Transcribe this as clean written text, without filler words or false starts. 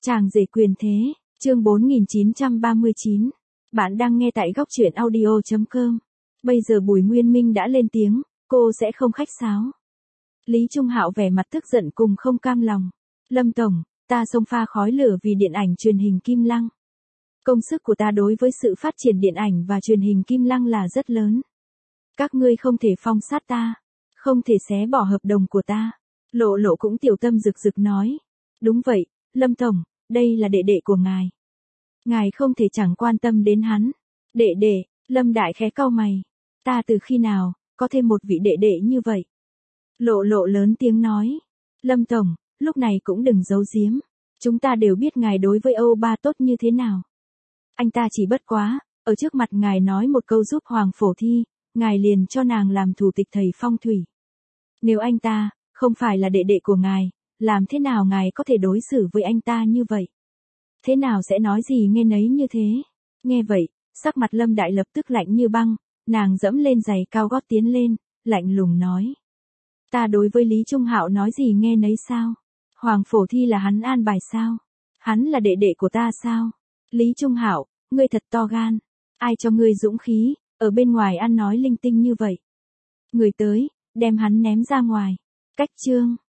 Chàng rể quyền thế, chương 4939. Bạn đang nghe tại góc truyện audio.com. Bây giờ Bùi Nguyên Minh đã lên tiếng, cô sẽ không khách sáo. Lý Trung Hạo vẻ mặt tức giận cùng không cam lòng. Lâm Tổng, ta xông pha khói lửa vì điện ảnh truyền hình Kim Lăng. Công sức của ta đối với sự phát triển điện ảnh và truyền hình Kim Lăng là rất lớn. Các ngươi không thể phong sát ta, không thể xé bỏ hợp đồng của ta. Lộ Lộ cũng tiểu tâm rực rực nói. Đúng vậy, Lâm Tổng, đây là đệ đệ của ngài. Ngài không thể chẳng quan tâm đến hắn. Đệ đệ, Lâm Đại khẽ cau mày. Ta từ khi nào, có thêm một vị đệ đệ như vậy? Lộ Lộ lớn tiếng nói. Lâm Tổng, lúc này cũng đừng giấu giếm. Chúng ta đều biết ngài đối với Âu Ba tốt như thế nào. Anh ta chỉ bất quá, ở trước mặt ngài nói một câu giúp Hoàng Phổ Thi, ngài liền cho nàng làm thủ tịch thầy phong thủy. Nếu anh ta, không phải là đệ đệ của ngài, làm thế nào ngài có thể đối xử với anh ta như vậy? Thế nào sẽ nói gì nghe nấy như thế? Nghe vậy, sắc mặt Lâm Đại lập tức lạnh như băng, nàng dẫm lên giày cao gót tiến lên, lạnh lùng nói. Ta đối với Lý Trung Hạo nói gì nghe nấy sao? Hoàng Phổ Thi là hắn an bài sao? Hắn là đệ đệ của ta sao? Lý Trung Hạo, ngươi thật to gan. Ai cho ngươi dũng khí, ở bên ngoài ăn nói linh tinh như vậy? Người tới, đem hắn ném ra ngoài. Cách chương.